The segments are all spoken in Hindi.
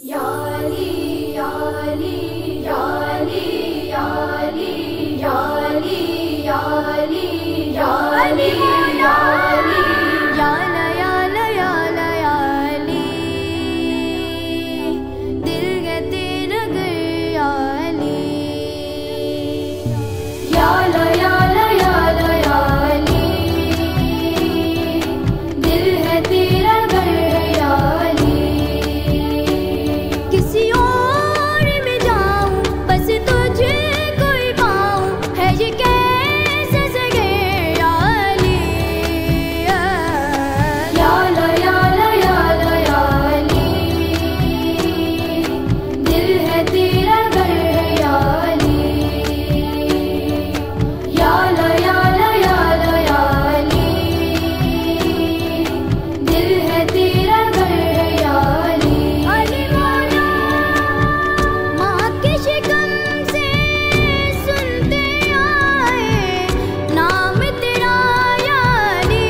याली याली याली याली याली याली याली याली याला याला याला याली दिल है तेरा घर याली याला याला याला याली दिल है तेरा घर याली किसी और में जाऊं बस तुझे कोई पाऊं है ये कैसे सगे याली याला याला याला याली दिल है तेरा घर याली याला याला याला याली दिल है तेरा घर याली अली मौला माँ के शिकम से सुनते आए नाम तेरा याली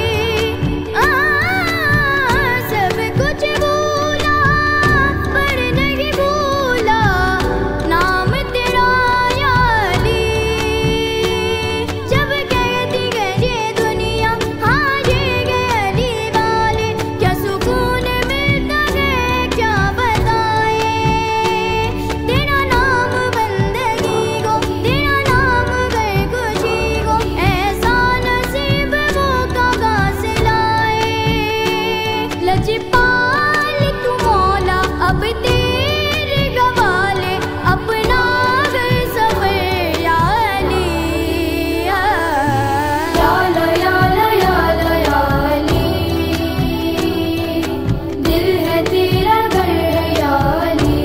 सब कुछ भूला पर नहीं भूला नाम तेरा याली जब कहती गए ये दुनिया हाँ ये गली वाले क्या सुकून मिलता है क्या बताए तेरा नाम बंदगी को तेरा नाम गए खुशी को ऐसा नसीब वो कहाँ से लाए लजपाल तू मौला अब तेरे गवाले अपना घर सफर याली याला याला याला याली दिल है तेरा घर याली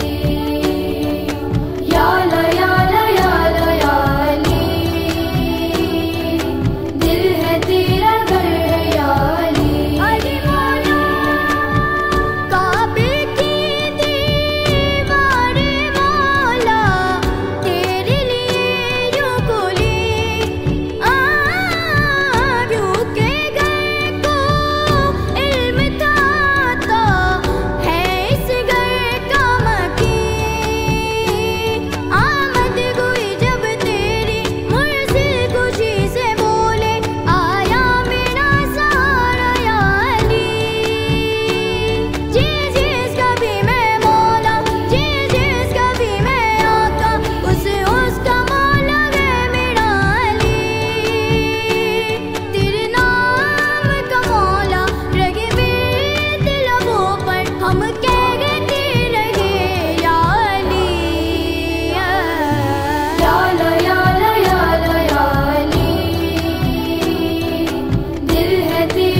याला याला याला याली दिल है तेरा घर याली अली मौला काबे की दीवार मौला तेरे लिए यूं खुली यूं के घर को इल्म था तो है इस घर का मकी आमद हुई जब तेरी मुर्सिल खुशी से बोले आया मेरा सहारा याली जिसका भी मैं मौला जिसका भी मैं आका उसका मौला है मेरा अली तेरे नाम का मौला रगे बेत लबों पर हम कहते रहे याली याला याला याला याली दिल है तेरा